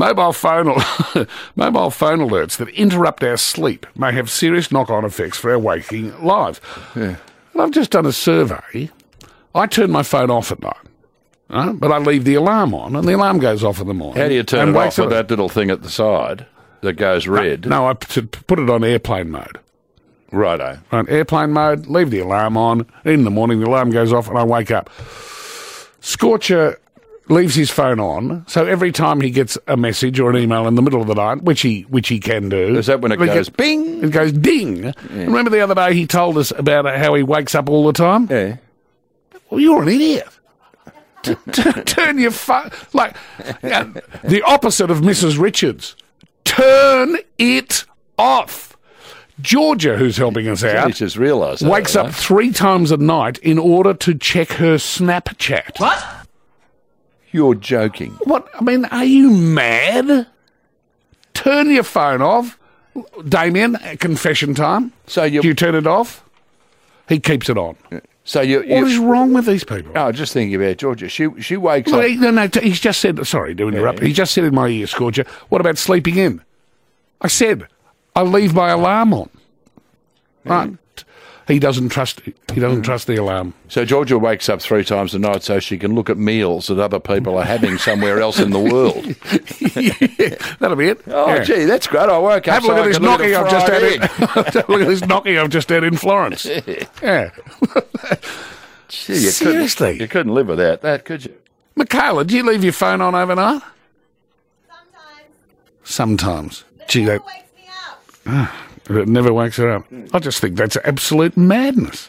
Mobile phone alerts that interrupt our sleep may have serious knock-on effects for our waking lives. Yeah. And I've just done a survey. I turn my phone off at night, right? But I leave the alarm on, and the alarm goes off in the morning. How do you turn and it off wakes with up- that little thing at the side that goes red? No, I put it on airplane mode. Righto. Right, airplane mode, leave the alarm on. In the morning, the alarm goes off, and I wake up. Scorcher leaves his phone on, so every time he gets a message or an email in the middle of the night, which he can do. Is that when it goes bing? It goes ding. Yeah. Remember the other day he told us about how he wakes up all the time? Yeah. Well, you're an idiot. Turn your phone... Like, the opposite of Mrs. Richards. Turn it off. Georgia, who's helping us out, She just realised that, wakes up 3 times a night in order to check her Snapchat. What? You're joking. What? I mean, are you mad? Turn your phone off. Damien, confession time. So Do you turn it off? He keeps it on. So you. What is wrong with these people? Oh, just thinking about Georgia. She wakes Well, up. he's just said, sorry to interrupt, he just said in my ear, Scorcher, what about sleeping in? I said, I leave my alarm on. Right. He doesn't trust the alarm. So Georgia wakes up 3 times a night so she can look at meals that other people are having somewhere else in the world. Yeah, that'll be it. Oh, Yeah. gee, that's great. I woke up. Have a look so at I this could look knocking at I've just fried had egg. Have a look at this knocking I've just had in Florence. Yeah. Gee, you Seriously. you couldn't live without that, could you? Michaela, do you leave your phone on overnight? Sometimes. Gee, Never that wakes me up. it never wakes her up. I just think that's absolute madness.